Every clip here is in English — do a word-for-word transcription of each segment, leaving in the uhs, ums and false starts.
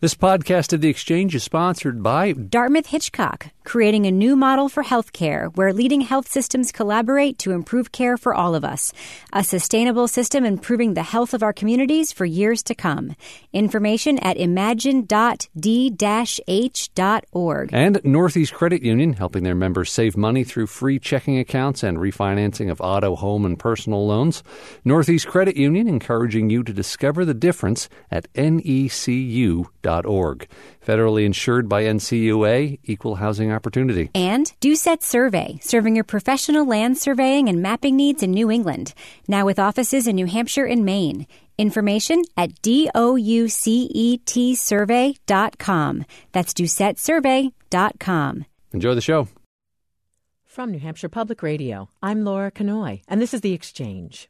This podcast of The Exchange is sponsored by Dartmouth Hitchcock, creating a new model for healthcare where leading health systems collaborate to improve care for all of us. A sustainable system improving the health of our communities for years to come. Information at imagine dot d dash h dot org. And Northeast Credit Union, helping their members save money through free checking accounts and refinancing of auto, home, and personal loans. Northeast Credit Union encouraging you to discover the difference at N E C U dot org. Federally insured by N C U A, Equal Housing Opportunity. And Doucette Survey, serving your professional land surveying and mapping needs in New England. Now with offices in New Hampshire and Maine. Information at doucet survey dot com. That's doucette survey dot com. Enjoy the show. From New Hampshire Public Radio, I'm Laura Kanoy, and this is The Exchange.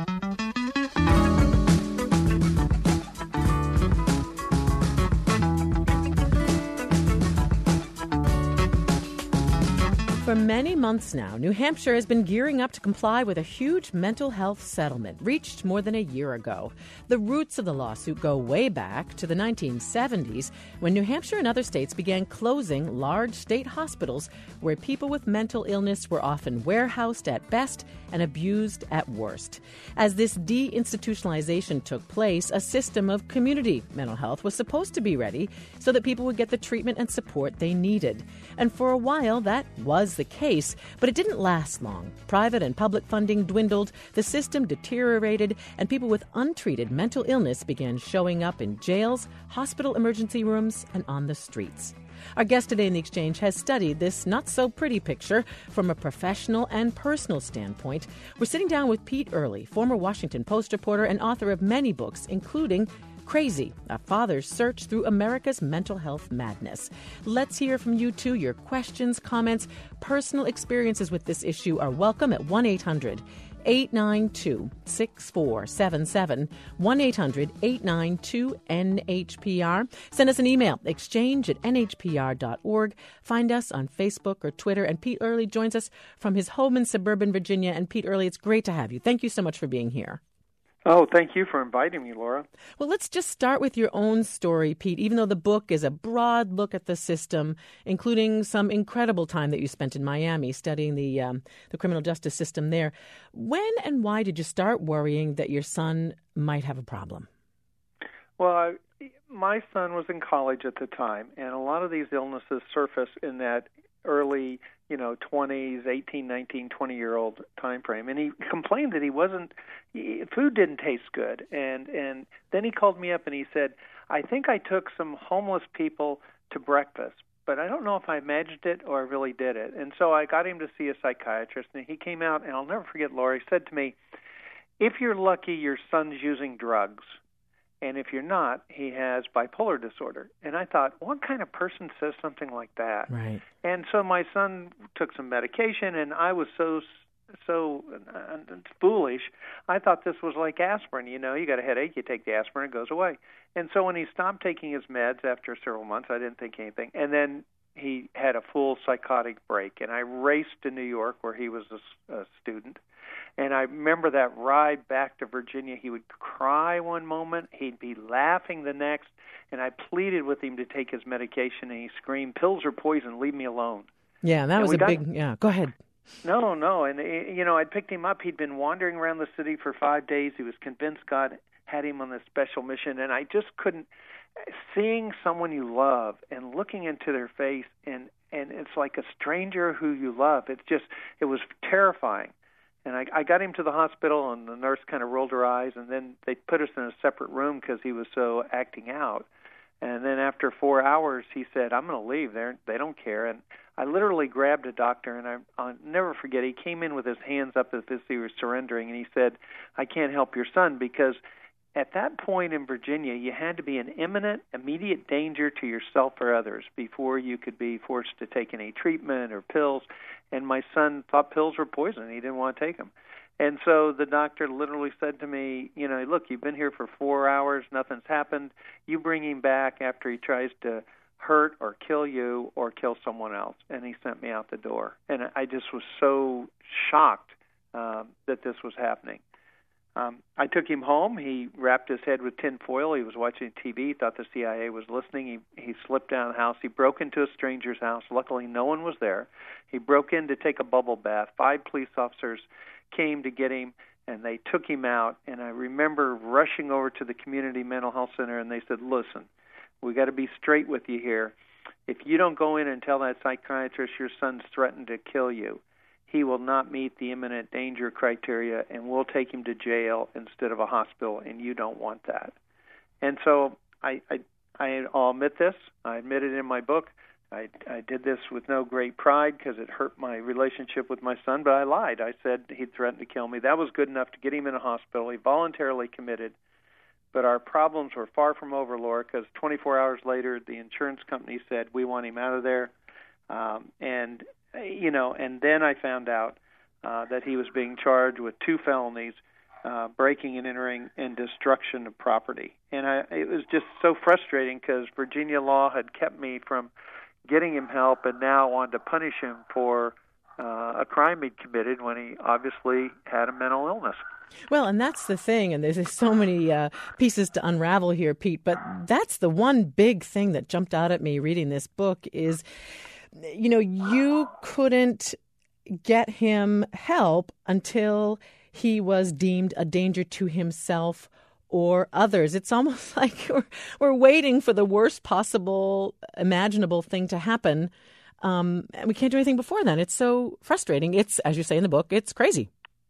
For many months now, New Hampshire has been gearing up to comply with a huge mental health settlement reached more than a year ago. The roots of the lawsuit go way back to the nineteen seventies, when New Hampshire and other states began closing large state hospitals where people with mental illness were often warehoused at best and abused at worst. As this deinstitutionalization took place, a system of community mental health was supposed to be ready so that people would get the treatment and support they needed. And for a while, that was the case, but it didn't last long. Private and public funding dwindled, the system deteriorated, and people with untreated mental illness began showing up in jails, hospital emergency rooms, and on the streets. Our guest today in The Exchange has studied this not-so-pretty picture from a professional and personal standpoint. We're sitting down with Pete Early, former Washington Post reporter and author of many books, including Crazy, A Father's Search Through America's Mental Health Madness. Let's hear from you, too. Your questions, comments, personal experiences with this issue are welcome at one eight hundred eight nine two six four seven seven, one eight hundred eight nine two N H P R. Send us an email, exchange at N H P R dot org. Find us on Facebook or Twitter. And Pete Early joins us from his home in suburban Virginia. And Pete Early, it's great to have you. Thank you so much for being here. Oh, thank you for inviting me, Laura. Well, let's just start with your own story, Pete, even though the book is a broad look at the system, including some incredible time that you spent in Miami studying the um, the criminal justice system there. When and why did you start worrying that your son might have a problem? Well, I, my son was in college at the time, and a lot of these illnesses surface in that early, you know, twenties, eighteen, nineteen, twenty-year-old time frame. And he complained that he wasn't, he, food didn't taste good. And, and then he called me up and he said, I think I took some homeless people to breakfast, but I don't know if I imagined it or I really did it. And so I got him to see a psychiatrist, and he came out, and I'll never forget, Laura, he said to me, if you're lucky, your son's using drugs. And if you're not, he has bipolar disorder. And I thought, what kind of person says something like that? Right. And so my son took some medication, and I was so so uh, foolish. I thought this was like aspirin. You know, you got a headache, you take the aspirin, it goes away. And so when he stopped taking his meds after several months, I didn't think anything. And then he had a full psychotic break. And I raced to New York, where he was a, a student. And I remember that ride back to Virginia. He would cry one moment, he'd be laughing the next, and I pleaded with him to take his medication, and he screamed, pills are poison, leave me alone. Yeah, that and was a got, big, yeah, go ahead. No, no, and, you know, I'd picked him up. He'd been wandering around the city for five days. He was convinced God had him on this special mission, and I just couldn't, seeing someone you love and looking into their face, and, and it's like a stranger who you love, it's just, it was terrifying. And I, I got him to the hospital, and the nurse kind of rolled her eyes, and then they put us in a separate room because he was so acting out. And then after four hours, he said, I'm going to leave. They're, they don't care. And I literally grabbed a doctor, and I, I'll never forget, he came in with his hands up as if he was surrendering, and he said, I can't help your son, because at that point in Virginia, you had to be in imminent, immediate danger to yourself or others before you could be forced to take any treatment or pills. And my son thought pills were poison. He didn't want to take them. And so the doctor literally said to me, you know, look, you've been here for four hours, nothing's happened. You bring him back after he tries to hurt or kill you or kill someone else. And he sent me out the door. And I just was so shocked uh, that this was happening. Um, I took him home. He wrapped his head with tin foil. He was watching T V. He thought the C I A was listening. He, he slipped down the house. He broke into a stranger's house. Luckily, no one was there. He broke in to take a bubble bath. Five police officers came to get him, and they took him out. And I remember rushing over to the community mental health center, and they said, listen, we got to be straight with you here. If you don't go in and tell that psychiatrist your son's threatened to kill you, he will not meet the imminent danger criteria, and we'll take him to jail instead of a hospital, and you don't want that. And so I, I, I I'll admit this. I admit it in my book. I, I did this with no great pride because it hurt my relationship with my son, but I lied. I said he threatened to kill me. That was good enough to get him in a hospital. He voluntarily committed. But our problems were far from over, Laura, because twenty-four hours later, the insurance company said, we want him out of there. Um, and You know, and then I found out uh, that he was being charged with two felonies, uh, breaking and entering and destruction of property. And I, it was just so frustrating because Virginia law had kept me from getting him help and now wanted to punish him for uh, a crime he'd committed when he obviously had a mental illness. Well, and that's the thing, and there's so many uh, pieces to unravel here, Pete, but that's the one big thing that jumped out at me reading this book is, you know, you couldn't get him help until he was deemed a danger to himself or others. It's almost like we're, we're waiting for the worst possible imaginable thing to happen, um, and we can't do anything before then. It's so frustrating. It's, as you say in the book, it's crazy.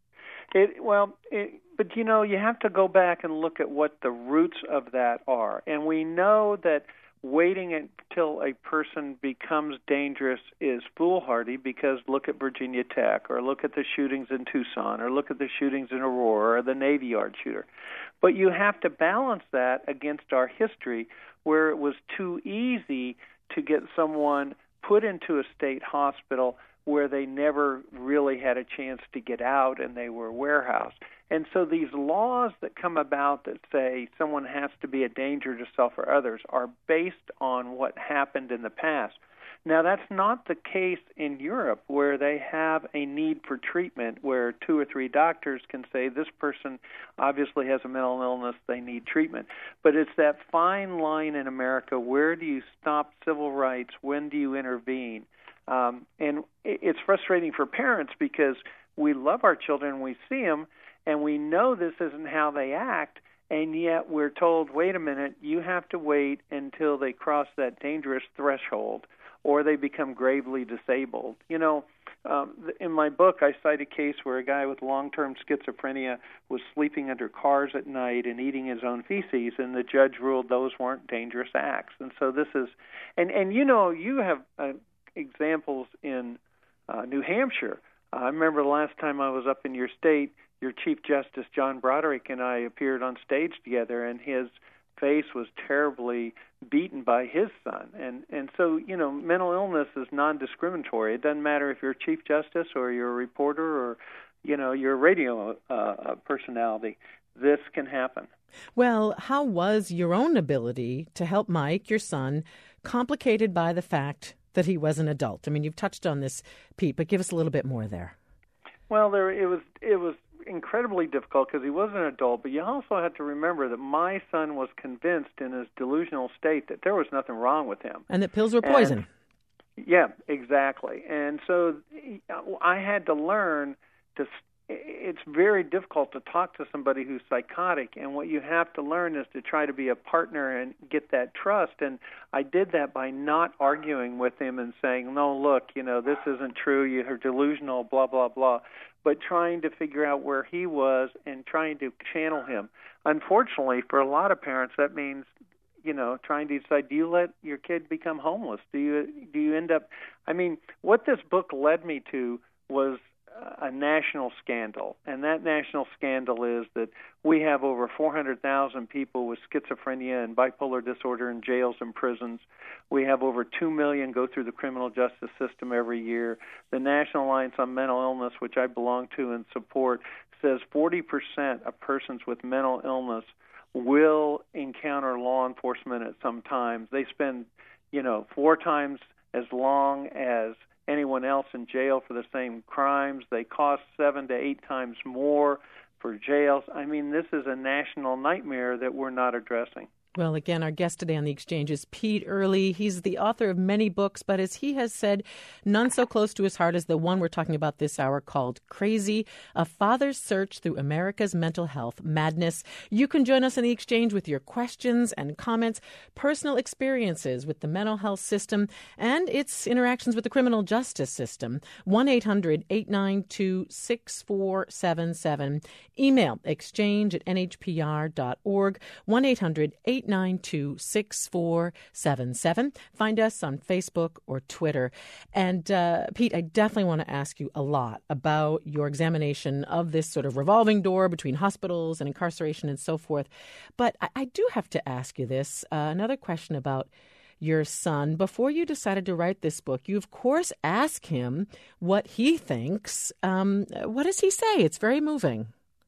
It, well, it, but, you know, you have to go back and look at what the roots of that are. And we know that waiting until a person becomes dangerous is foolhardy because look at Virginia Tech or look at the shootings in Tucson or look at the shootings in Aurora or the Navy Yard shooter. But you have to balance that against our history where it was too easy to get someone put into a state hospital where they never really had a chance to get out and they were warehoused. And so these laws that come about that say someone has to be a danger to self or others are based on what happened in the past. Now, that's not the case in Europe where they have a need for treatment where two or three doctors can say this person obviously has a mental illness, they need treatment. But it's that fine line in America, where do you stop civil rights, when do you intervene? Um, and it's frustrating for parents because we love our children, we see them, and we know this isn't how they act, and yet we're told, wait a minute, you have to wait until they cross that dangerous threshold or they become gravely disabled. You know, um, in my book, I cite a case where a guy with long-term schizophrenia was sleeping under cars at night and eating his own feces, and the judge ruled those weren't dangerous acts. And so this is, and, and you know, you have uh, examples in uh, New Hampshire. Uh, I remember the last time I was up in your state, your Chief Justice John Broderick and I appeared on stage together, and his face was terribly beaten by his son. And and so, you know, mental illness is non-discriminatory. It doesn't matter if you're a Chief Justice or you're a reporter or, you know, you're a radio uh, personality. This can happen. Well, how was your own ability to help Mike, your son, complicated by the fact that he was an adult? I mean, you've touched on this, Pete, but give us a little bit more there. Well, there it was. It was incredibly difficult because he was an adult, but you also have to remember that my son was convinced in his delusional state that there was nothing wrong with him. And that pills were poison. And, yeah, exactly. And so I had to learn to, it's very difficult to talk to somebody who's psychotic, and what you have to learn is to try to be a partner and get that trust. And I did that by not arguing with him and saying, no, look, you know, this isn't true, you're delusional, blah, blah, blah, but trying to figure out where he was and trying to channel him. Unfortunately, for a lot of parents, that means, you know, trying to decide, do you let your kid become homeless? Do you do you end up, I mean, what this book led me to was a national scandal, and that national scandal is that we have over four hundred thousand people with schizophrenia and bipolar disorder in jails and prisons. We have over two million go through the criminal justice system every year. The National Alliance on Mental Illness, which I belong to and support, says forty percent of persons with mental illness will encounter law enforcement at some time. They spend, you know, four times as long as anyone else in jail for the same crimes. They cost seven to eight times more for jails. I mean, this is a national nightmare that we're not addressing. Well, again, our guest today on The Exchange is Pete Early. He's the author of many books, but as he has said, none so close to his heart as the one we're talking about this hour called Crazy, A Father's Search Through America's Mental Health Madness. You can join us in The Exchange with your questions and comments, personal experiences with the mental health system, and its interactions with the criminal justice system. one eight hundred eight nine two six four seven seven. Email exchange at n h p r dot org. one eight hundred eight nine two six four seven seven. Find us on Facebook or Twitter. And uh, Pete, I definitely want to ask you a lot about your examination of this sort of revolving door between hospitals and incarceration and so forth. But I, I do have to ask you this. Uh, another question about your son. Before you decided to write this book, you, of course, ask him what he thinks. Um, what does he say? It's very moving.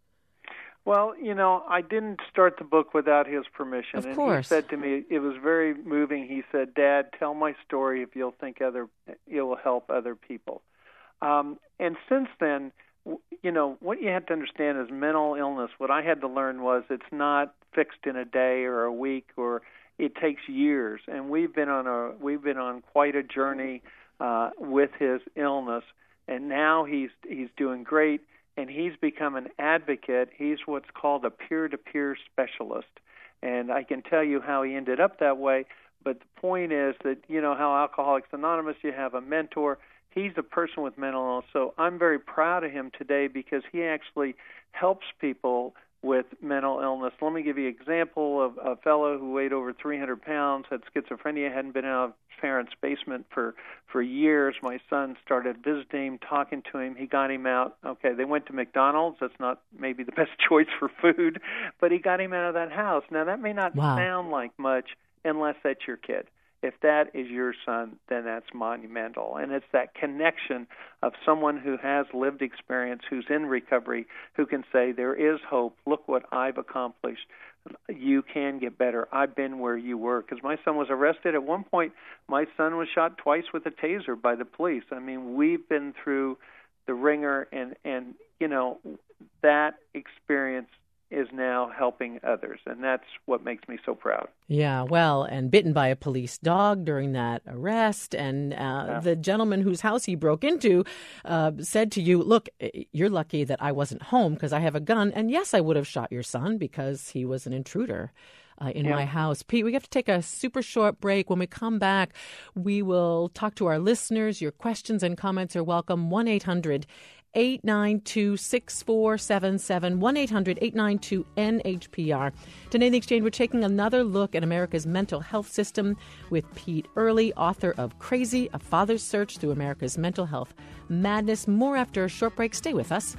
Well, you know, I didn't start the book without his permission. Of and course. He said to me, it was very moving. He said, "Dad, tell my story if you'll think other, it will help other people." Um, and since then, you know, what you have to understand is mental illness. What I had to learn was it's not fixed in a day or a week, or it takes years. And we've been on a we've been on quite a journey uh, with his illness, and now he's he's doing great. And he's become an advocate. He's what's called a peer-to-peer specialist. And I can tell you how he ended up that way. But the point is that, you know, how Alcoholics Anonymous, you have a mentor. He's a person with mental illness. So I'm very proud of him today because he actually helps people with mental illness. Let me give you an example of a fellow who weighed over three hundred pounds, had schizophrenia, hadn't been out of his parents' basement for, for years. My son started visiting him, talking to him. He got him out. Okay, they went to McDonald's. That's not maybe the best choice for food, but he got him out of that house. Now, that may not Wow. sound like much unless that's your kid. If that is your son, then that's monumental. And it's that connection of someone who has lived experience, who's in recovery, who can say, there is hope. Look what I've accomplished. You can get better. I've been where you were. Because my son was arrested. At one point, my son was shot twice with a taser by the police. I mean, we've been through the ringer, and, and you know, that experience is now helping others, and that's what makes me so proud. Yeah, well, and bitten by a police dog during that arrest, and uh, yeah. the gentleman whose house he broke into uh, said to you, look, you're lucky that I wasn't home because I have a gun, and yes, I would have shot your son because he was an intruder uh, in yeah. my house. Pete, we have to take a super short break. When we come back, we will talk to our listeners. Your questions and comments are welcome. one eight hundred eight nine two six four seven seven, one eight hundred eight nine two N H P R. Today in The Exchange, we're taking another look at America's mental health system with Pete Early, author of Crazy, A Father's Search Through America's Mental Health Madness. More after a short break. Stay with us.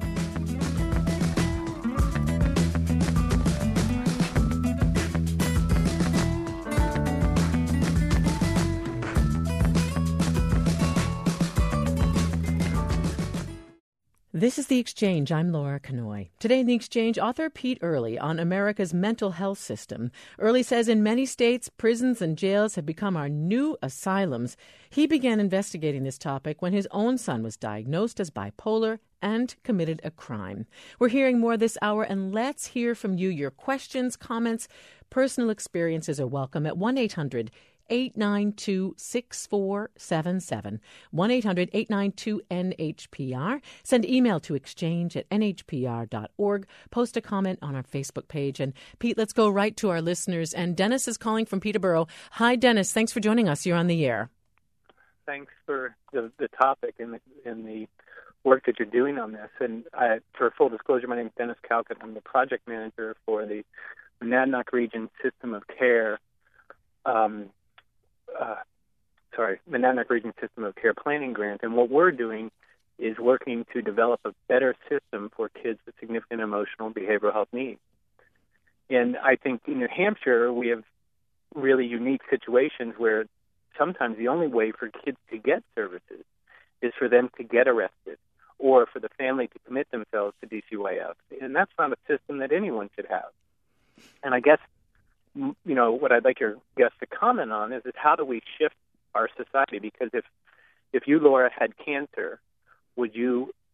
This is The Exchange. I'm Laura Kanoy. Today in The Exchange, author Pete Early on America's mental health system. Early says in many states, prisons and jails have become our new asylums. He began investigating this topic when his own son was diagnosed as bipolar and committed a crime. We're hearing more this hour, and let's hear from you. Your questions, comments, personal experiences are welcome at one eight hundred eight nine two six four seven seven, one eight hundred eight nine two N H P R. Send email to exchange at n h p r dot org. Post a comment on our Facebook page. And Pete, let's go right to our listeners. And Dennis is calling from Peterborough. Hi, Dennis. Thanks for joining us. You're on the air. Thanks for the, the topic and the, and the work that you're doing on this. And I, for full disclosure, my name is Dennis Calcutt. I'm the project manager for the Monadnock Region System of Care um, Uh, sorry, Monadnock Region System of Care Planning Grant, and what we're doing is working to develop a better system for kids with significant emotional and behavioral health needs. And I think in New Hampshire, we have really unique situations where sometimes the only way for kids to get services is for them to get arrested or for the family to commit themselves to D C Y F. And that's not a system that anyone should have. And I guess you know, what I'd like your guest to comment on is, is how do we shift our society? Because if if you, Laura, had cancer, would you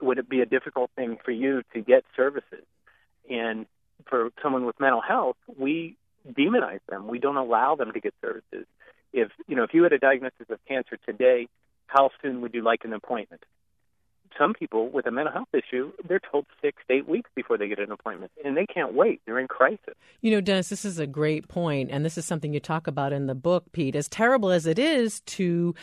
would it be a difficult thing for you to get services? And for someone with mental health, we demonize them. We don't allow them to get services. If you know, if you had a diagnosis of cancer today, how soon would you like an appointment? Some people with a mental health issue, they're told six to eight weeks before they get an appointment, and they can't wait. They're in crisis. You know, Dennis, this is a great point, and this is something you talk about in the book, Pete. As terrible as it is to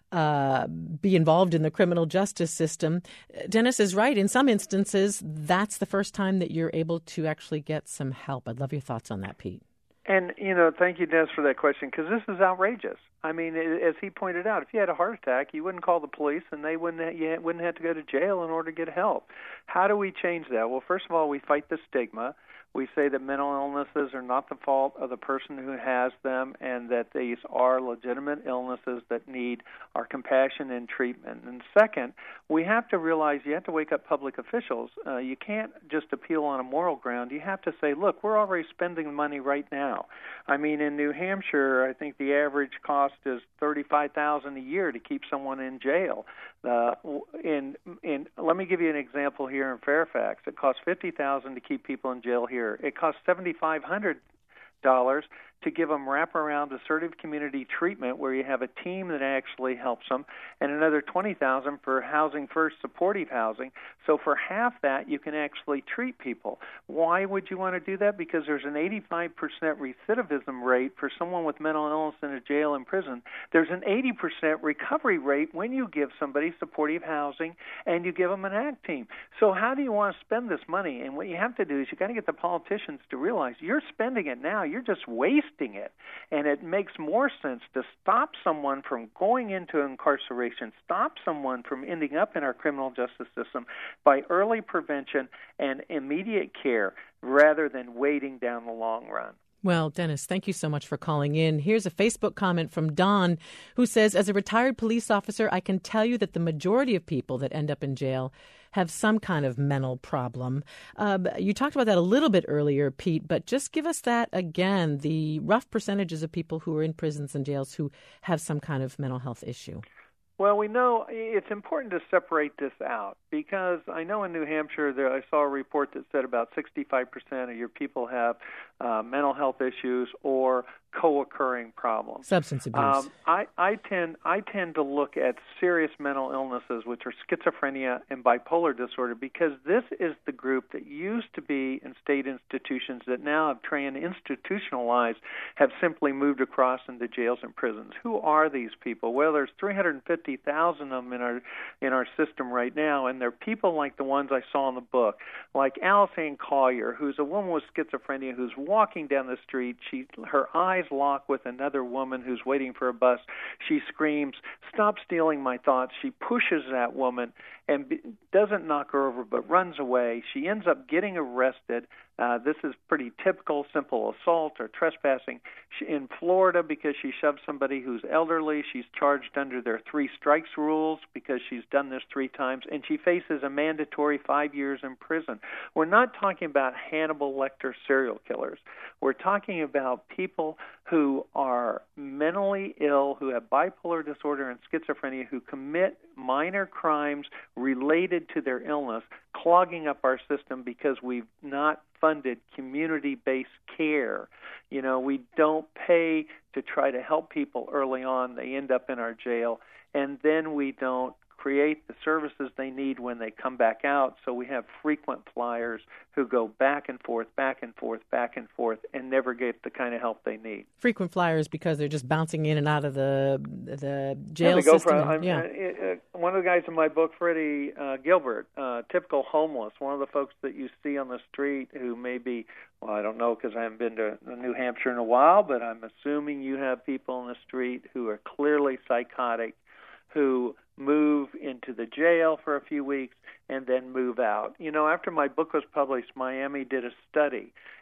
uh, be involved in the criminal justice system, Dennis is right. In some instances, that's the first time that you're able to actually get some help. I'd love your thoughts on that, Pete. And, you know, thank you, Dennis, for that question, because this is outrageous. I mean, as he pointed out, if you had a heart attack, you wouldn't call the police, and they wouldn't have, you wouldn't have to go to jail in order to get help. How do we change that? Well, first of all, we fight the stigma. We say that mental illnesses are not the fault of the person who has them, and that these are legitimate illnesses that need our compassion and treatment. And second, we have to realize you have to wake up public officials. Uh, you can't just appeal on a moral ground. You have to say, look, we're already spending money right now. I mean, in New Hampshire, I think the average cost is thirty-five thousand dollars a year to keep someone in jail. Uh, in in let me give you an example here in Fairfax. It costs fifty thousand dollars to keep people in jail here. It costs seventy-five hundred dollars to give them wraparound assertive community treatment where you have a team that actually helps them, and another twenty thousand dollars for Housing First supportive housing. So for half that, you can actually treat people. Why would you want to do that? Because there's an eighty-five percent recidivism rate for someone with mental illness in a jail and prison. There's an eighty percent recovery rate when you give somebody supportive housing and you give them an ACT team. So how do you want to spend this money? And what you have to do is you got to get the politicians to realize you're spending it now. You're just wasting it. And it makes more sense to stop someone from going into incarceration, stop someone from ending up in our criminal justice system by early prevention and immediate care rather than waiting down the long run. Well, Dennis, thank you so much for calling in. Here's a Facebook comment from Don who says, as a retired police officer, I can tell you that the majority of people that end up in jail have some kind of mental problem. Uh, you talked about that a little bit earlier, Pete, but just give us that again, the rough percentages of people who are in prisons and jails who have some kind of mental health issue. Well, we know it's important to separate this out because I know in New Hampshire there, I saw a report that said about sixty-five percent of your people have uh, mental health issues or co-occurring problems. Substance abuse. Um, I, I tend I tend to look at serious mental illnesses, which are schizophrenia and bipolar disorder, because this is the group that used to be in state institutions that now have trans-institutionalized, have simply moved across into jails and prisons. Who are these people? Well, there's three hundred fifty thousand of them in our in our system right now, and they're people like the ones I saw in the book, like Alice Ann Collier, who's a woman with schizophrenia who's walking down the street. She her eyes lock with another woman who's waiting for a bus. She screams, "Stop stealing my thoughts." She pushes that woman and be, doesn't knock her over but runs away. She ends up getting arrested. Uh, this is pretty typical simple assault or trespassing. She, in Florida, because she shoved somebody who's elderly, she's charged under their three strikes rules because she's done this three times, and she faces a mandatory five years in prison. We're not talking about Hannibal Lecter serial killers. We're talking about people who are mentally ill, who have bipolar disorder and schizophrenia, who commit minor crimes related to their illness, clogging up our system because we've not funded community-based care. You know, we don't pay to try to help people early on. They end up in our jail, and then we don't create the services they need when they come back out. So we have frequent flyers who go back and forth, back and forth, back and forth, and never get the kind of help they need. Frequent flyers because they're just bouncing in and out of the the jail yeah, they go system. From, and, yeah. Uh, one of the guys in my book, Freddie uh, Gilbert, uh, typical homeless, one of the folks that you see on the street who may be, well, I don't know because I haven't been to New Hampshire in a while, but I'm assuming you have people on the street who are clearly psychotic, who move into the jail for a few weeks and then move out. You know, after my book was published, Miami did a study,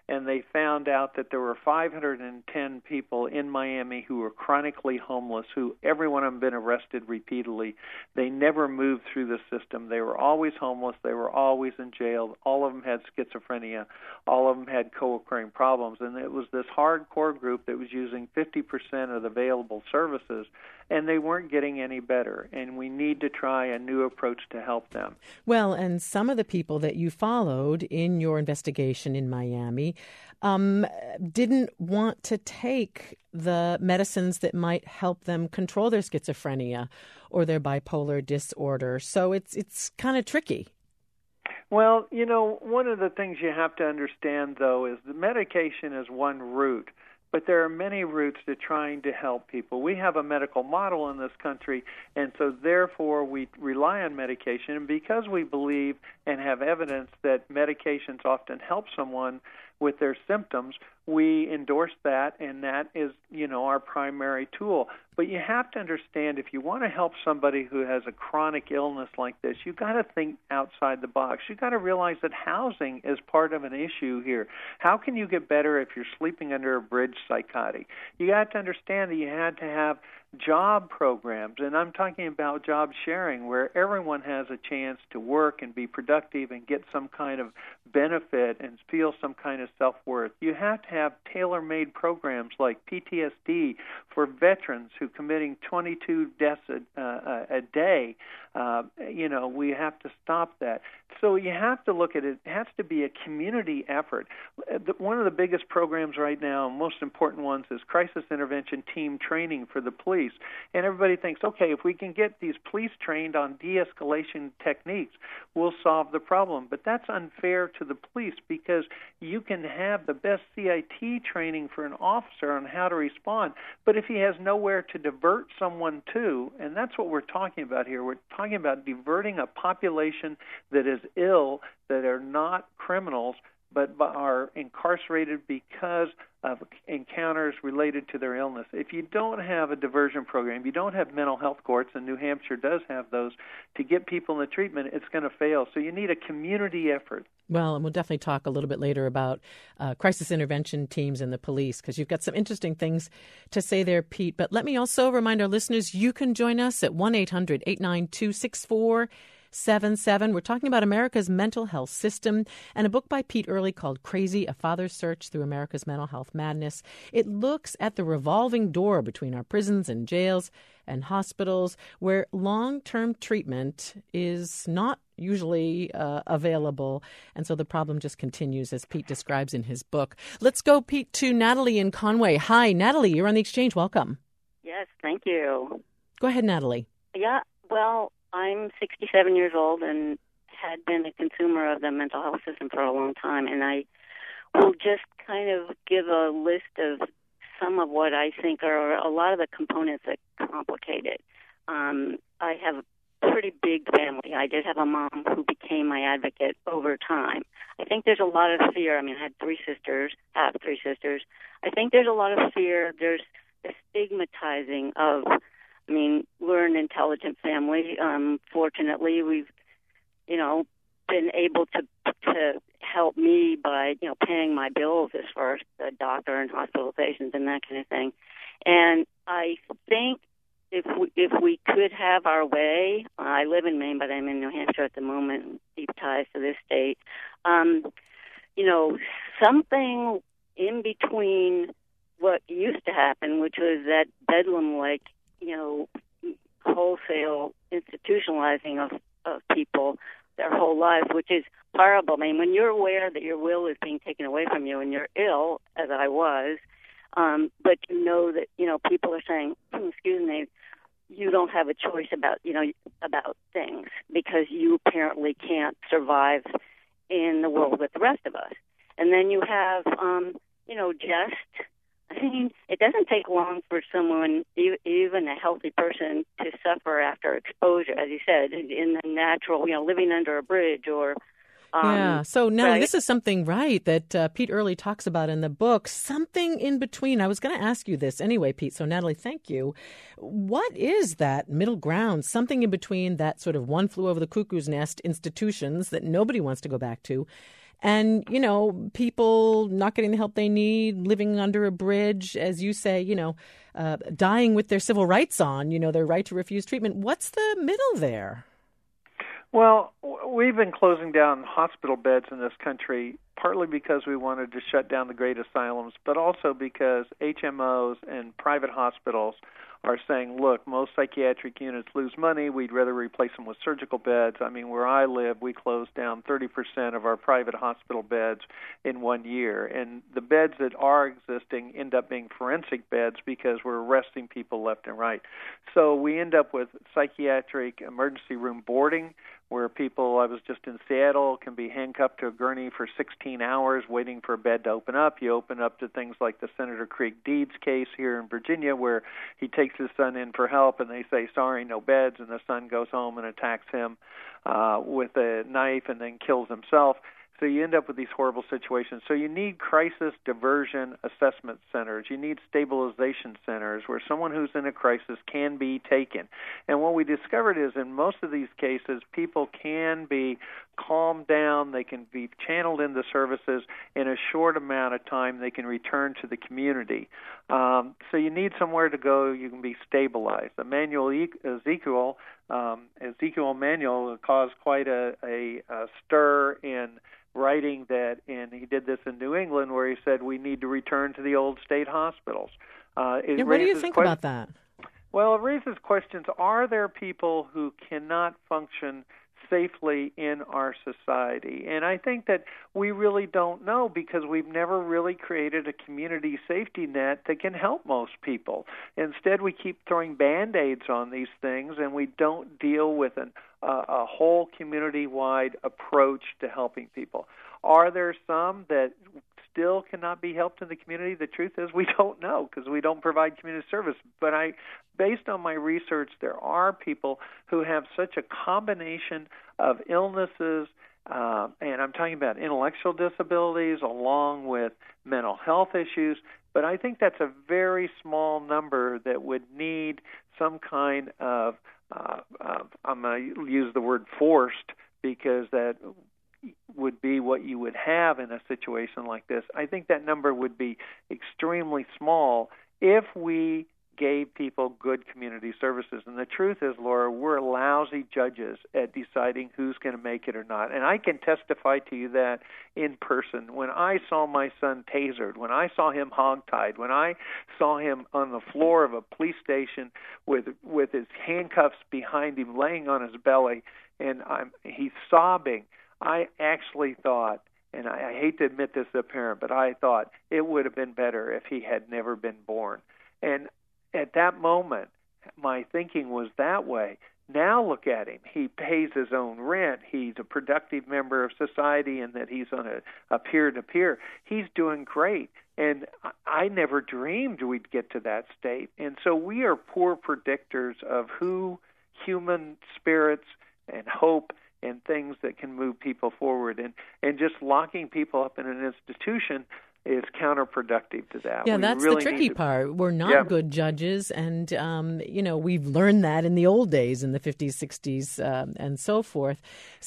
and they found out that there were five hundred ten people in Miami who were chronically homeless, who every one of them been arrested repeatedly. They never moved through the system. They were always homeless. They were always in jail. All of them had schizophrenia. All of them had co-occurring problems. And it was this hardcore group that was using fifty percent of the available services, and they weren't getting any better. And we need to try a new approach to help them. Well, and some of the people that you followed in your investigation in Miami um, didn't want to take the medicines that might help them control their schizophrenia or their bipolar disorder. So it's it's kind of tricky. Well, you know, one of the things you have to understand, though, is the medication is one route, but there are many routes to trying to help people. We have a medical model in this country, and so therefore we rely on medication. And because we believe and have evidence that medications often help someone with their symptoms, we endorse that, and that is, you know, our primary tool. But you have to understand, if you want to help somebody who has a chronic illness like this, you've got to think outside the box. You've got to realize that housing is part of an issue here. How can you get better if you're sleeping under a bridge psychotic? You have to understand that you had to have job programs, and I'm talking about job sharing, where everyone has a chance to work and be productive and get some kind of benefit and feel some kind of self-worth. You have to have tailor-made programs like P T S D for veterans who are committing twenty-two deaths a, uh, a day. Uh, you know, we have to stop that. So you have to look at it. It has to be a community effort. One of the biggest programs right now, most important ones, is crisis intervention team training for the police. And everybody thinks, okay, if we can get these police trained on de-escalation techniques, we'll solve the problem. But that's unfair to the police, because you can have the best C I T training for an officer on how to respond, but if he has nowhere to divert someone to, and that's what we're talking about here, we're talking about diverting a population that is ill, that are not criminals, but are incarcerated because of encounters related to their illness. If you don't have a diversion program, you don't have mental health courts, and New Hampshire does have those, to get people in the treatment, it's going to fail. So you need a community effort. Well, and we'll definitely talk a little bit later about uh, crisis intervention teams and the police, because you've got some interesting things to say there, Pete. But let me also remind our listeners, you can join us at one eight hundred eight nine two six four seven seven. We're talking about America's mental health system and a book by Pete Early called Crazy, A Father's Search Through America's Mental Health Madness. It looks at the revolving door between our prisons and jails and hospitals, where long-term treatment is not usually uh, available. And so the problem just continues, as Pete describes in his book. Let's go, Pete, to Natalie in Conway. Hi, Natalie, you're on the Exchange. Welcome. Yes, thank you. Go ahead, Natalie. Yeah, well, I'm sixty-seven years old and had been a consumer of the mental health system for a long time, and I will just kind of give a list of some of what I think are a lot of the components that complicate it. Um, I have a pretty big family. I did have a mom who became my advocate over time. I think there's a lot of fear. I mean, I had three sisters, have three sisters. I think there's a lot of fear. There's the stigmatizing of, I mean, we're an intelligent family. Um, fortunately, we've, you know, been able to to help me by, you know, paying my bills as far as the doctor and hospitalizations and that kind of thing. And I think if we, if we could have our way, I live in Maine, but I'm in New Hampshire at the moment, deep ties to this state, um, you know, something in between what used to happen, which was that bedlam-like, you know, wholesale institutionalizing of, of people their whole life, which is horrible. I mean, when you're aware that your will is being taken away from you and you're ill, as I was, um, but you know that, you know, people are saying, excuse me, you don't have a choice about, you know, about things because you apparently can't survive in the world with the rest of us. And then you have, um, you know, just, I mean, it doesn't take long for someone, even a healthy person, to suffer after exposure, as you said, in the natural, you know, living under a bridge or... Um, yeah, so now right? This is something, right, that uh, Pete Early talks about in the book, something in between. I was going to ask you this anyway, Pete, so Natalie, thank you. What is that middle ground, something in between that sort of one flew over the cuckoo's nest institutions that nobody wants to go back to, And, you know, people not getting the help they need, living under a bridge, as you say, you know, uh, dying with their civil rights on, you know, their right to refuse treatment. What's the middle there? Well, we've been closing down hospital beds in this country partly because we wanted to shut down the great asylums, but also because H M Os and private hospitals are saying, look, most psychiatric units lose money. We'd rather replace them with surgical beds. I mean, where I live, we closed down thirty percent of our private hospital beds in one year. And the beds that are existing end up being forensic beds because we're arresting people left and right. So we end up with psychiatric emergency room boarding, where people, I was just in Seattle, can be handcuffed to a gurney for sixteen hours waiting for a bed to open up. You open up to things like the Senator Craig Deeds case here in Virginia, where he takes his son in for help and they say, sorry, no beds, and the son goes home and attacks him uh, with a knife and then kills himself. So you end up with these horrible situations. So you need crisis diversion assessment centers. You need stabilization centers where someone who's in a crisis can be taken. And what we discovered is in most of these cases, people can be calmed down. They can be channeled into services in a short amount of time. They can return to the community. Um, so you need somewhere to go. You can be stabilized. Emmanuel Ezekiel, um, Ezekiel Emanuel caused quite a, a, a stir in writing that, and he did this in New England, where he said we need to return to the old state hospitals. Uh, it yeah, what do you think question- about that? Well, it raises questions. Are there people who cannot function safely in our society? And I think that we really don't know because we've never really created a community safety net that can help most people. Instead, we keep throwing Band-Aids on these things, and we don't deal with an, uh, a whole community-wide approach to helping people. Are there some that still cannot be helped in the community? The truth is we don't know because we don't provide community service. But I, based on my research, there are people who have such a combination of illnesses, uh, and I'm talking about intellectual disabilities along with mental health issues, but I think that's a very small number that would need some kind of, uh, uh, I'm going to use the word forced because that would be what you would have in a situation like this. I think that number would be extremely small if we gave people good community services. And the truth is, Laura, we're lousy judges at deciding who's going to make it or not. And I can testify to you that in person. When I saw my son tasered, when I saw him hogtied, when I saw him on the floor of a police station with with his handcuffs behind him, laying on his belly, and I'm, he's sobbing, I actually thought, and I, I hate to admit this as a parent, but I thought it would have been better if he had never been born. And at that moment, my thinking was that way. Now look at him. He pays his own rent. He's a productive member of society in that he's on a, a peer-to-peer. He's doing great. And I never dreamed we'd get to that state. And so we are poor predictors of who human spirits and hope and things that can move people forward. And, and just locking people up in an institution is counterproductive to that. Yeah, we that's really the tricky to, part. We're not yeah. good judges, and, um, you know, we've learned that in the old days, in the fifties, sixties, um, and so forth.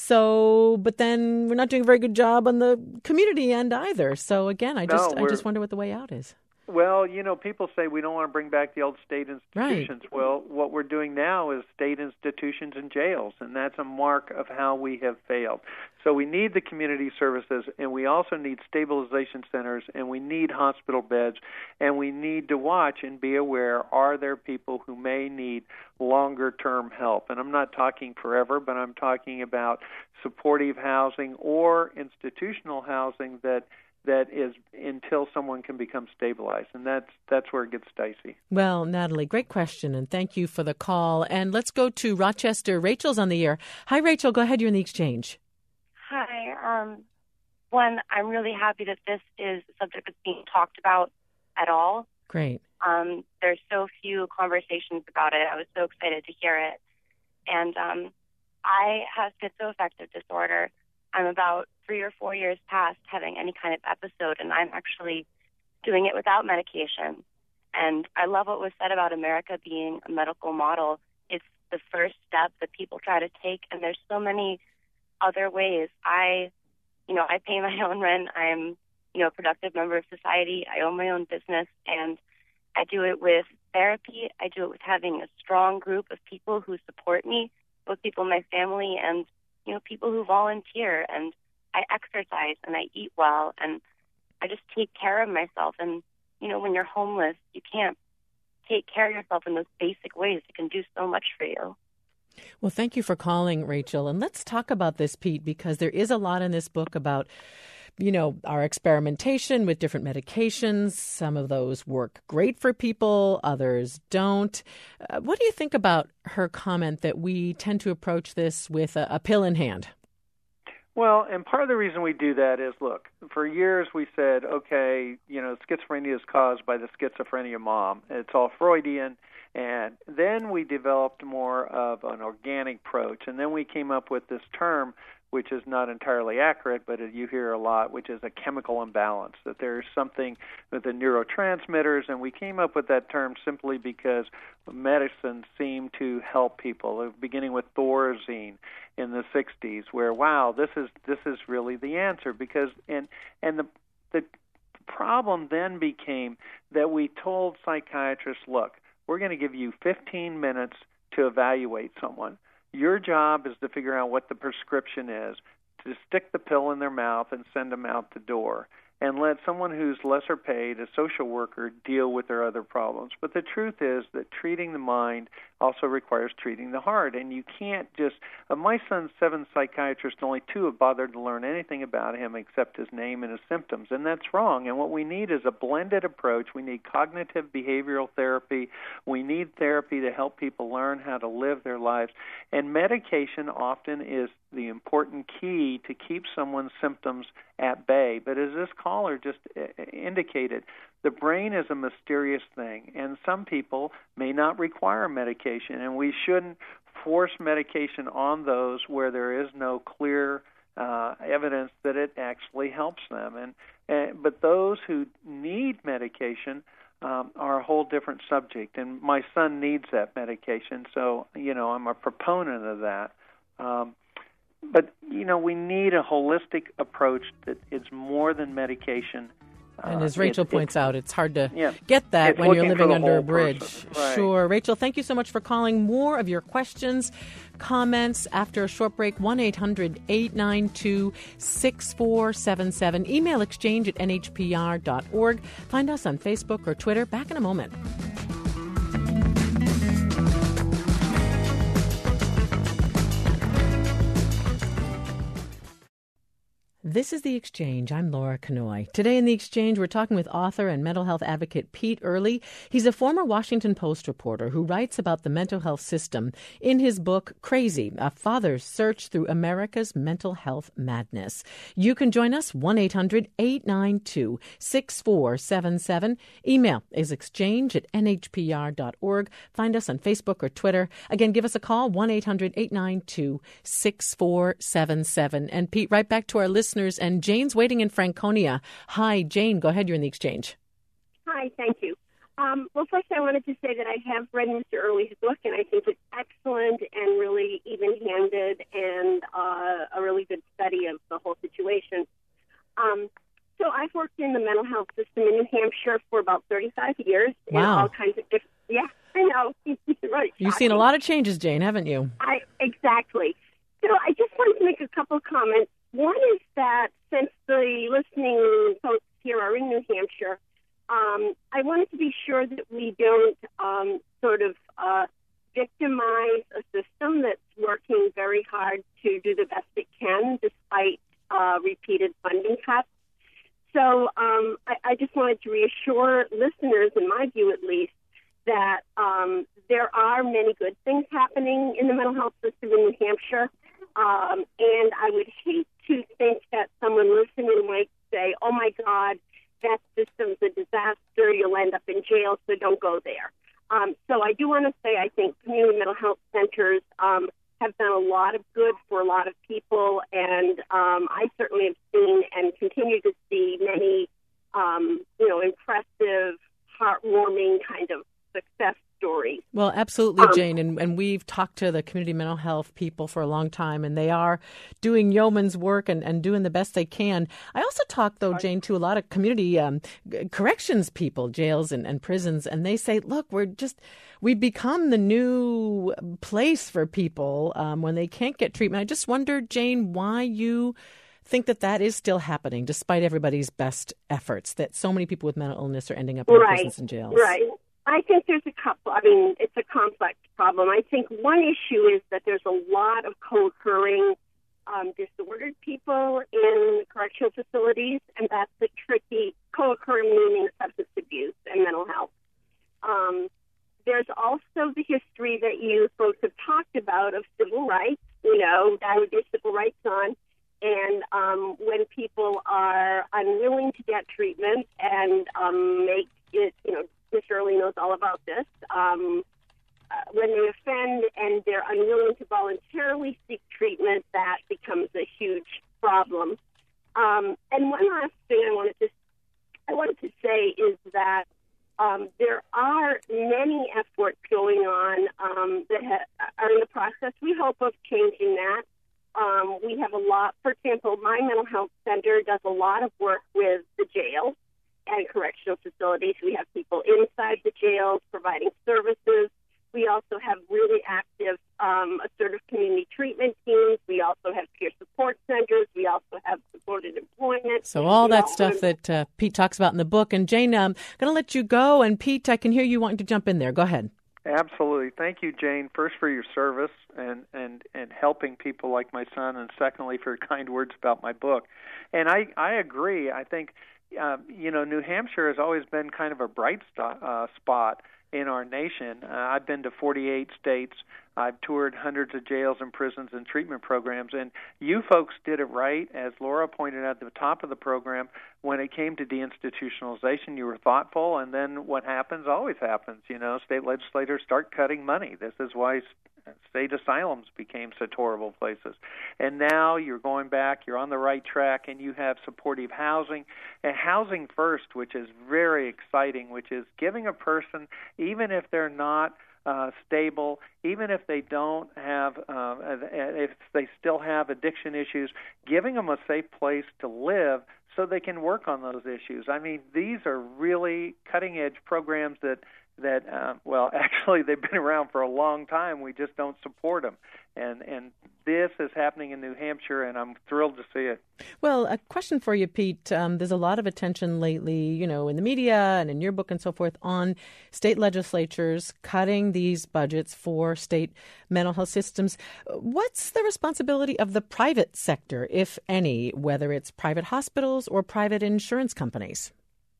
So, but then we're not doing a very good job on the community end either. So, again, I just no, I just wonder what the way out is. Well, you know, people say we don't want to bring back the old state institutions. Right. Well, what we're doing now is state institutions and jails, and that's a mark of how we have failed. So we need the community services, and we also need stabilization centers, and we need hospital beds, and we need to watch and be aware, are there people who may need longer-term help? And I'm not talking forever, but I'm talking about supportive housing or institutional housing that that is until someone can become stabilized. And that's that's where it gets dicey. Well, Natalie, great question, and thank you for the call. And let's go to Rochester. Rachel's on the air. Hi, Rachel. Go ahead. You're in the exchange. Hi. Um, one, I'm really happy that this is a subject that's being talked about at all. Great. Um, there's so few conversations about it. I was so excited to hear it. And um, I have schizoaffective disorder. I'm about three or four years past having any kind of episode, and I'm actually doing it without medication. And I love what was said about America being a medical model. It's the first step that people try to take, and there's so many other ways. I you know, I pay my own rent. I'm, you know, a productive member of society. I own my own business, and I do it with therapy. I do it with having a strong group of people who support me, both people in my family and, you know, people who volunteer. And I exercise and I eat well, and I just take care of myself. And, you know, when you're homeless, you can't take care of yourself in those basic ways. It can do so much for you. Well, thank you for calling, Rachel. And let's talk about this, Pete, because there is a lot in this book about, you know, our experimentation with different medications. Some of those work great for people, others don't. Uh, what do you think about her comment that we tend to approach this with a, a pill in hand? Well, and part of the reason we do that is, look, for years we said, okay, you know, schizophrenia is caused by the schizophrenia mom. It's all Freudian. And then we developed more of an organic approach. And then we came up with this term, which is not entirely accurate, but you hear a lot, which is a chemical imbalance, that there's something with the neurotransmitters. And we came up with that term simply because medicine seemed to help people, beginning with Thorazine in the sixties, where, wow, this is this is really the answer. Because and and the the problem then became that we told psychiatrists, look, we're going to give you fifteen minutes to evaluate someone. Your job is to figure out what the prescription is, to stick the pill in their mouth and send them out the door, and let someone who's lesser paid, a social worker, deal with their other problems. But the truth is that treating the mind also requires treating the heart, and you can't just uh, – my son's seven psychiatrists, only two have bothered to learn anything about him except his name and his symptoms, and that's wrong. And what we need is a blended approach. We need cognitive behavioral therapy. We need therapy to help people learn how to live their lives, and medication often is the important key to keep someone's symptoms at bay. But as this caller just indicated, the brain is a mysterious thing, and some people may not require medication, and we shouldn't force medication on those where there is no clear uh, evidence that it actually helps them. And, and but those who need medication um, are a whole different subject, and my son needs that medication, so you know I'm a proponent of that. Um, But, you know, we need a holistic approach that is more than medication. And as Rachel uh, it, points it, out, it's hard to yeah, get that when you're living under a bridge. Right. Sure. Rachel, thank you so much for calling. More of your questions, comments after a short break, one eight hundred eight nine two six four seven seven. Email exchange at n h p r dot org. Find us on Facebook or Twitter. Back in a moment. This is The Exchange. I'm Laura Kanoy. Today in The Exchange, we're talking with author and mental health advocate Pete Early. He's a former Washington Post reporter who writes about the mental health system in his book, Crazy, A Father's Search Through America's Mental Health Madness. You can join us, one eight hundred eight nine two six four seven seven. Email is exchange at n h p r dot org. Find us on Facebook or Twitter. Again, give us a call, one eight hundred eight nine two six four seven seven. And Pete, right back to our listeners. And Jane's waiting in Franconia. Hi, Jane. Go ahead. You're in The Exchange. Hi. Thank you. Um, well, first I wanted to say that I have read Mister Early's book, and I think it's excellent and really even-handed and uh, a really good study of the whole situation. Um, so I've worked in the mental health system in New Hampshire for about thirty-five years. Wow. In all kinds of different, yeah, I know. Right. You've seen a lot of changes, Jane, haven't you? I Exactly. So I just wanted to make a couple of comments. One is that since the listening folks here are in New Hampshire, um, I wanted to be sure that we don't um, sort of uh, victimize a system that's working very hard to do the best it can despite uh, repeated funding cuts. So um, I, I just wanted to reassure listeners, in my view at least, that um, there are many good things happening in the mental health system in New Hampshire. Um, and I would hate to think that someone listening might say, oh, my God, that system's a disaster. You'll end up in jail, so don't go there. Um, so I do want to say I think community mental health centers um, have done a lot of good for a lot of people, and um, I certainly have seen and continue to see many, um, you know, impressive, heartwarming kind of success stories. Well, absolutely, Um, Jane. And, and we've talked to the community mental health people for a long time, and they are doing yeoman's work and, and doing the best they can. I also talk, though, Jane, to a lot of community um, corrections people, jails and, and prisons, and they say, look, we're just, we've become the new place for people um, when they can't get treatment. I just wonder, Jane, why you think that that is still happening despite everybody's best efforts, that so many people with mental illness are ending up in right, prisons and jails. Right. I think there's a couple. I mean, it's a complex problem. I think one issue is that there's a lot of co-occurring um, disordered people in correctional facilities, and that's the tricky co-occurring meaning substance abuse and mental health. Um, there's also the history that you folks have talked about of civil rights, you know, that would get civil rights on. And um, when people are unwilling to get treatment and um, make it, you know, Mister Early knows all about this, um, uh, when they offend and they're unwilling to voluntarily seek treatment, that becomes a huge problem. Um, and one last thing I wanted to I wanted to say is that um, there are many efforts going on um, that ha- are in the process, we hope, of changing that. Um, we have a lot, for example, my mental health center does a lot of work with the jails and correctional facilities. We have people inside the jails providing services. We also have really active um, assertive community treatment teams. We also have peer support centers. We also have supported employment. So all we that also stuff have- that uh, Pete talks about in the book. And Jane, I'm going to let you go. And Pete, I can hear you wanting to jump in there. Go ahead. Absolutely. Thank you, Jane, first for your service and, and, and helping people like my son, and secondly for your kind words about my book. And I, I agree. I think, uh, you know, New Hampshire has always been kind of a bright st- uh, spot in our nation. Uh, I've been to forty-eight states. I've toured hundreds of jails and prisons and treatment programs, and you folks did it right. As Laura pointed out at the top of the program, when it came to deinstitutionalization, you were thoughtful, and then what happens always happens. You know, state legislators start cutting money. This is why state asylums became such horrible places. And now you're going back, you're on the right track, and you have supportive housing. And Housing First, which is very exciting, which is giving a person, even if they're not Uh, stable, even if they don't have, uh, if they still have addiction issues, giving them a safe place to live so they can work on those issues. I mean, these are really cutting-edge programs that, that uh, well, actually they've been around for a long time. We just don't support them. And and this is happening in New Hampshire, and I'm thrilled to see it. Well, a question for you, Pete. Um, there's a lot of attention lately, you know, in the media and in your book and so forth, on state legislatures cutting these budgets for state mental health systems. What's the responsibility of the private sector, if any, whether it's private hospitals or private insurance companies?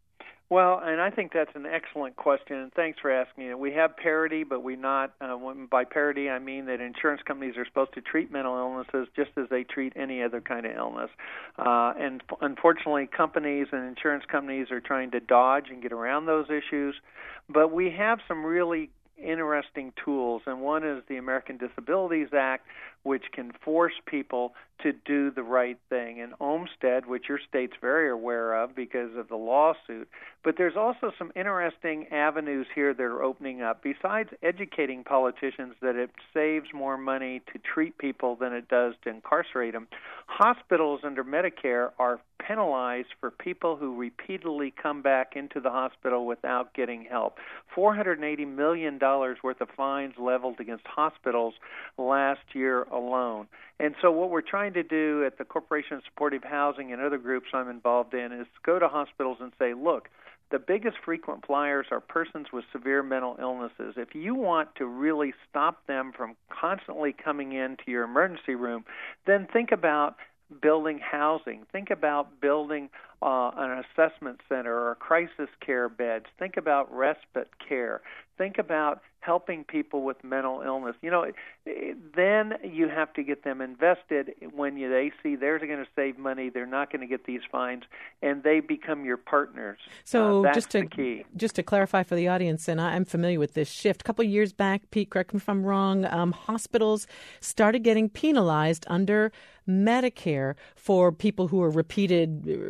Well, and I think that's an excellent question, and thanks for asking it. We have parity, but we not. Uh, by parity, I mean that insurance companies are supposed to treat mental illnesses just as they treat any other kind of illness. Uh, and unfortunately, companies and insurance companies are trying to dodge and get around those issues. But we have some really interesting tools, and one is the American Disabilities Act, which can force people to do the right thing, and Olmstead, which your state's very aware of because of the lawsuit. But there's also some interesting avenues here that are opening up. Besides educating politicians that it saves more money to treat people than it does to incarcerate them, hospitals under Medicare are penalized for people who repeatedly come back into the hospital without getting help. four hundred eighty million dollars worth of fines leveled against hospitals last year alone. And so what we're trying to do at the Corporation of Supportive Housing and other groups I'm involved in is go to hospitals and say, look, the biggest frequent flyers are persons with severe mental illnesses. If you want to really stop them from constantly coming into your emergency room, then think about building housing. Think about building uh, an assessment center or crisis care beds. Think about respite care. Think about helping people with mental illness. You know, then you have to get them invested when you, they see they're going to save money, they're not going to get these fines, and they become your partners. So uh, that's just to the key. Just to clarify for the audience, and I'm familiar with this shift, a couple of years back, Pete, correct me if I'm wrong, um, hospitals started getting penalized under Medicare for people who are repeated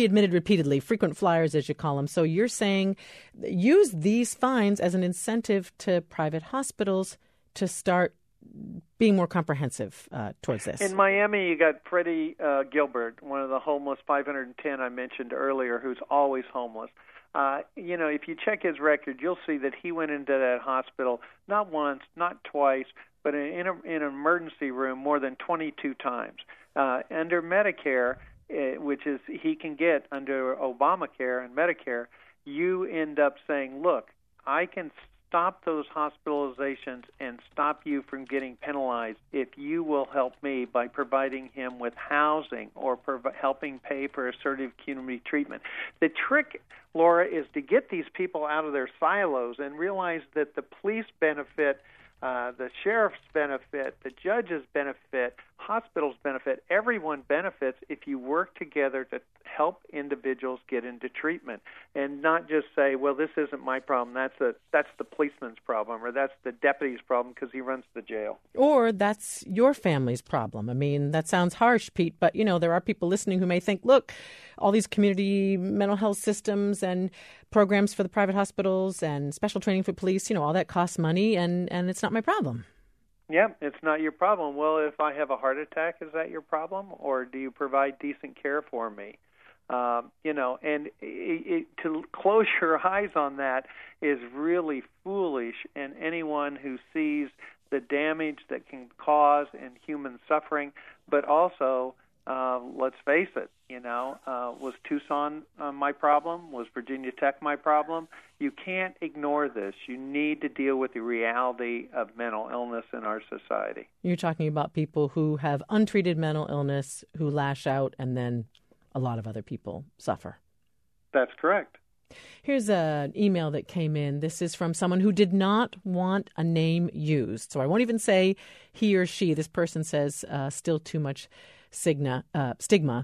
admitted repeatedly, frequent flyers, as you call them. So you're saying use these fines as an incentive to private hospitals to start being more comprehensive uh, towards this. In Miami, you got Freddie uh, Gilbert, one of the homeless five hundred ten I mentioned earlier, who's always homeless. Uh, you know, if you check his record, you'll see that he went into that hospital not once, not twice, but in, a, in an emergency room more than twenty-two times. Uh, under Medicare, uh, which is he can get under Obamacare and Medicare, you end up saying, look, I can stop those hospitalizations and stop you from getting penalized if you will help me by providing him with housing or prov- helping pay for assertive community treatment. The trick, Laura, is to get these people out of their silos and realize that the police benefit, uh, the sheriff's benefit, the judges benefit, hospitals benefit, everyone benefits if you work together to help individuals get into treatment and not just say, well, this isn't my problem, that's a, that's the policeman's problem or that's the deputy's problem because he runs the jail. Or that's your family's problem. I mean, that sounds harsh, Pete, but, you know, there are people listening who may think, look, all these community mental health systems and programs for the private hospitals and special training for police, you know, all that costs money and, and it's not my problem. Yeah, it's not your problem. Well, if I have a heart attack, is that your problem? Or do you provide decent care for me? Um, you know, and it, it, to close your eyes on that is really foolish. And anyone who sees the damage that can cause in human suffering, but also, uh, let's face it, you know, uh, was Tucson uh, my problem? Was Virginia Tech my problem? You can't ignore this. You need to deal with the reality of mental illness in our society. You're talking about people who have untreated mental illness, who lash out, and then a lot of other people suffer. That's correct. Here's an email that came in. This is from someone who did not want a name used. So I won't even say he or she. This person says uh, still too much stigma. Uh, stigma.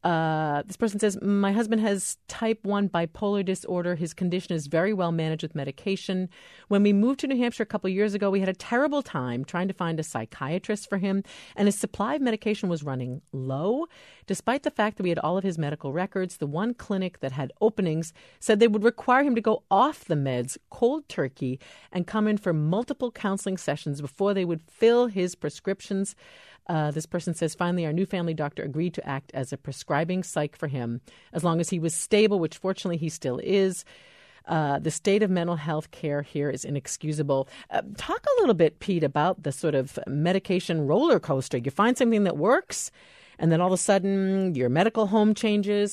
Uh, this person says, my husband has type one bipolar disorder. His condition is very well managed with medication. When we moved to New Hampshire a couple years ago, we had a terrible time trying to find a psychiatrist for him, and his supply of medication was running low. Despite the fact that we had all of his medical records, the one clinic that had openings said they would require him to go off the meds cold turkey and come in for multiple counseling sessions before they would fill his prescriptions. Uh, this person says, finally, our new family doctor agreed to act as a prescribing psych for him as long as he was stable, which fortunately he still is. Uh, the state of mental health care here is inexcusable. Uh, talk a little bit, Pete, about the sort of medication roller coaster. You find something that works, and then all of a sudden your medical home changes,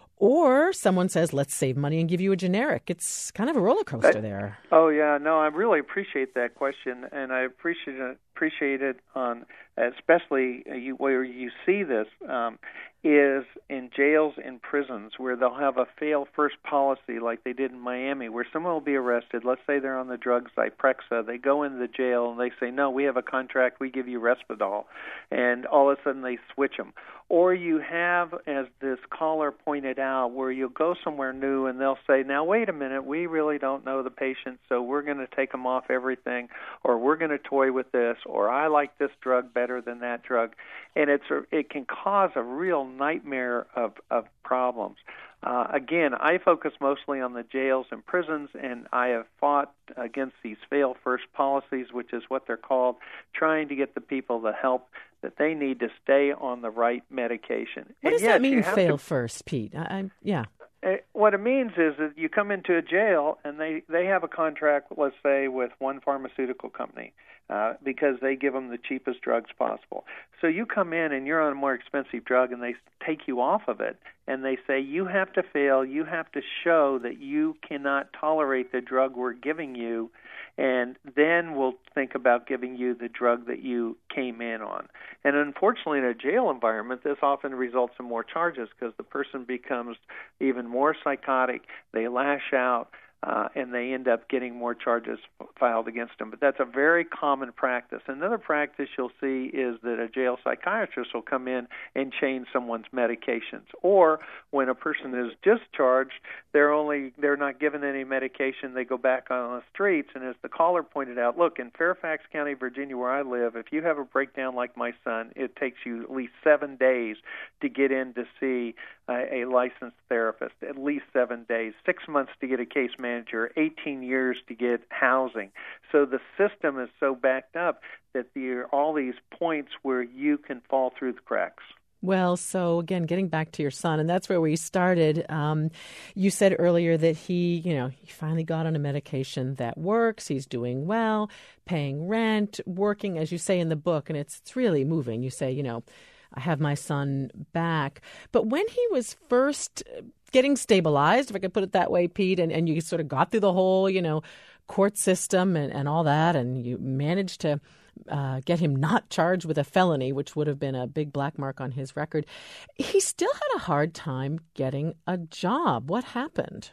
or someone says, let's save money and give you a generic. It's kind of a roller coaster that, there. Oh, yeah. No, I really appreciate that question, and I appreciate it, appreciate it on especially you, where you see this um, is in jails and prisons where they'll have a fail first policy like they did in Miami where someone will be arrested. Let's say they're on the drug Zyprexa. They go into the jail and they say, no, we have a contract. We give you Risperdal. And all of a sudden they switch them. Or you have, as this caller pointed out, where you'll go somewhere new and they'll say, now, wait a minute, we really don't know the patient, so we're going to take them off everything, or we're going to toy with this, or I like this drug better than that drug. And it's a, it can cause a real nightmare of, of problems. Uh, again, I focus mostly on the jails and prisons, and I have fought against these fail-first policies, which is what they're called, trying to get the people the help that they need to stay on the right medication. What and does yes, that mean, fail to, first, Pete? I, I, yeah. What it means is that you come into a jail and they, they have a contract, let's say, with one pharmaceutical company uh, because they give them the cheapest drugs possible. So you come in and you're on a more expensive drug and they take you off of it and they say you have to fail, you have to show that you cannot tolerate the drug we're giving you, and then we'll think about giving you the drug that you came in on. And unfortunately, in a jail environment, this often results in more charges because the person becomes even more psychotic. They lash out. uh, and they end up getting more charges filed against them. But that's a very common practice. Another practice you'll see is that a jail psychiatrist will come in and change someone's medications. Or when a person is discharged, they're only they're not given any medication. They go back on the streets. And as the caller pointed out, look, in Fairfax County, Virginia, where I live, if you have a breakdown like my son, it takes you at least seven days to get in to see a, a licensed therapist, at least seven days, six months to get a case manager, eighteen years to get housing. So the system is so backed up that there are all these points where you can fall through the cracks. Well, so again, getting back to your son, and that's where we started. Um, you said earlier that he, you know, he finally got on a medication that works. He's doing well, paying rent, working, as you say in the book, and it's, it's really moving. You say, you know, I have my son back. But when he was first getting stabilized, if I could put it that way, Pete, and, and you sort of got through the whole, you know, court system and, and all that, and you managed to uh, get him not charged with a felony, which would have been a big black mark on his record, he still had a hard time getting a job. What happened?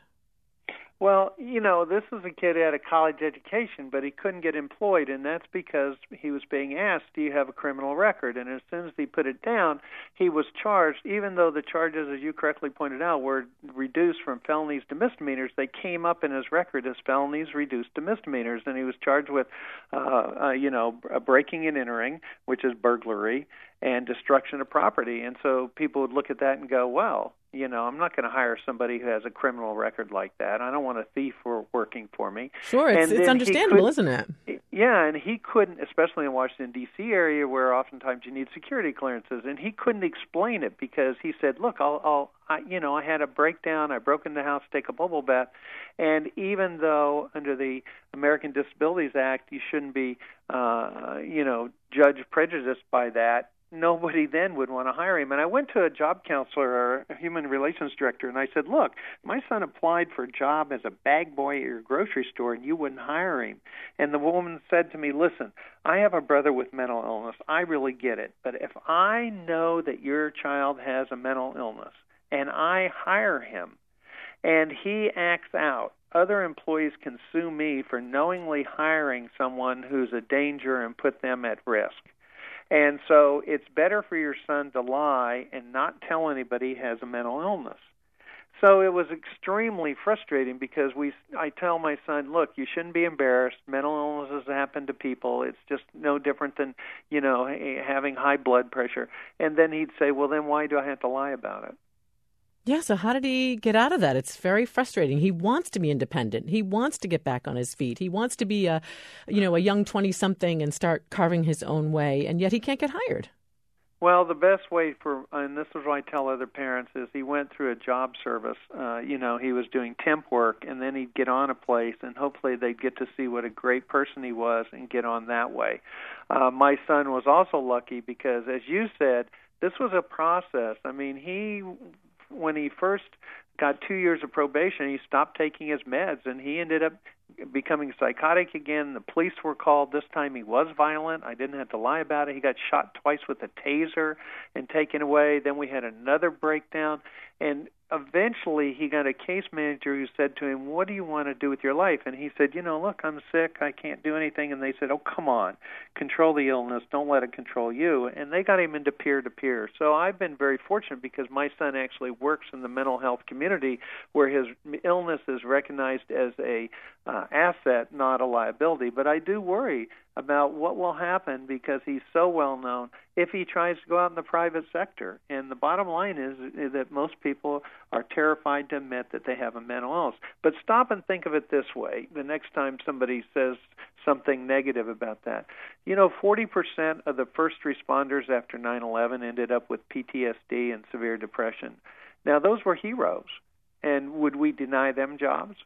Well, you know, this was a kid who had a college education, but he couldn't get employed, and that's because he was being asked, do you have a criminal record? And as soon as he put it down, he was charged, even though the charges, as you correctly pointed out, were reduced from felonies to misdemeanors, they came up in his record as felonies reduced to misdemeanors, and he was charged with, uh, uh, you know, breaking and entering, which is burglary, and destruction of property. And so people would look at that and go, well, you know, I'm not going to hire somebody who has a criminal record like that. I don't want a thief for working for me. Sure, it's, it's understandable, isn't it? Yeah, and he couldn't, especially in Washington, D C area, where oftentimes you need security clearances, and he couldn't explain it because he said, look, I'll, I'll I, you know, I had a breakdown, I broke into the house to take a bubble bath, and even though under the American Disabilities Act you shouldn't be, uh, you know, judged prejudiced by that, nobody then would want to hire him. And I went to a job counselor or a human relations director, and I said, look, my son applied for a job as a bag boy at your grocery store, and you wouldn't hire him. And the woman said to me, listen, I have a brother with mental illness. I really get it. But if I know that your child has a mental illness and I hire him and he acts out, other employees can sue me for knowingly hiring someone who's a danger and put them at risk. And so it's better for your son to lie and not tell anybody he has a mental illness. So it was extremely frustrating because we, I tell my son, look, you shouldn't be embarrassed. Mental illnesses happen to people. It's just no different than, you know, having high blood pressure. And then he'd say, well, then why do I have to lie about it? Yeah, so how did he get out of that? It's very frustrating. He wants to be independent. He wants to get back on his feet. He wants to be a, you know, a young twenty-something and start carving his own way, and yet he can't get hired. Well, the best way for, and this is what I tell other parents, is he went through a job service. Uh, you know, he was doing temp work, and then he'd get on a place, and hopefully they'd get to see what a great person he was and get on that way. Uh, my son was also lucky because, as you said, this was a process. I mean, he... when he first got two years of probation, he stopped taking his meds, and he ended up becoming psychotic again. The police were called. This time he was violent. I didn't have to lie about it. He got shot twice with a taser and taken away. Then we had another breakdown, and eventually he got a case manager who said to him, what do you want to do with your life? And he said, you know, look, I'm sick. I can't do anything. And they said, oh, come on, control the illness. Don't let it control you. And they got him into peer-to-peer. So I've been very fortunate because my son actually works in the mental health community where his illness is recognized as a uh, asset, not a liability. But I do worry about what will happen because he's so well known if he tries to go out in the private sector. And the bottom line is, is that most people are terrified to admit that they have a mental illness. But stop and think of it this way the next time somebody says something negative about that. You know, forty percent of the first responders after nine eleven ended up with P T S D and severe depression. Now, those were heroes. And would we deny them jobs?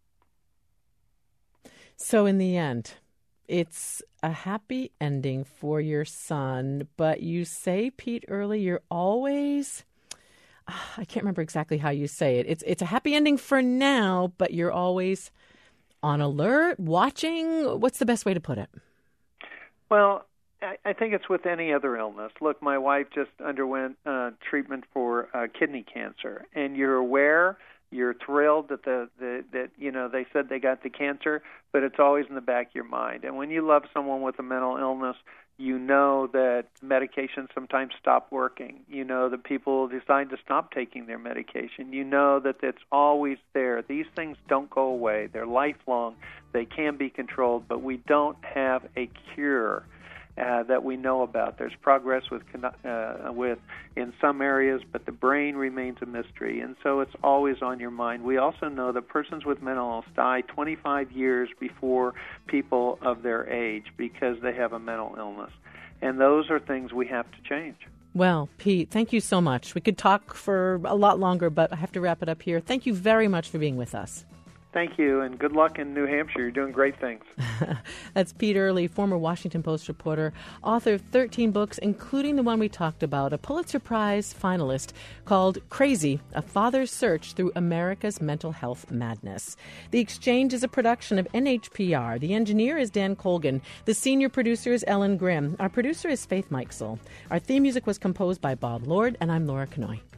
So in the end, it's a happy ending for your son, but you say, Pete, early, you're always, I can't remember exactly how you say it. It's it's a happy ending for now, but you're always on alert, watching. What's the best way to put it? Well, I, I think it's with any other illness. Look, my wife just underwent uh, treatment for uh, kidney cancer, and you're aware You're thrilled that the, the that you know they said they got the cancer, but it's always in the back of your mind. And when you love someone with a mental illness, you know that medications sometimes stop working. You know that people decide to stop taking their medication. You know that it's always there. These things don't go away. They're lifelong. They can be controlled, but we don't have a cure Uh, that we know about. There's progress with uh, with in some areas, but the brain remains a mystery, and so it's always on your mind. We also know that persons with mental illness die twenty-five years before people of their age because they have a mental illness, and those are things we have to change. Well, Pete, thank you so much. We could talk for a lot longer, but I have to wrap it up here. Thank you very much for being with us. Thank you, and good luck in New Hampshire. You're doing great things. That's Pete Early, former Washington Post reporter, author of thirteen books, including the one we talked about, a Pulitzer Prize finalist called Crazy, A Father's Search Through America's Mental Health Madness. The Exchange is a production of N H P R. The engineer is Dan Colgan. The senior producer is Ellen Grimm. Our producer is Faith Mikesell. Our theme music was composed by Bob Lord, and I'm Laura Knoy.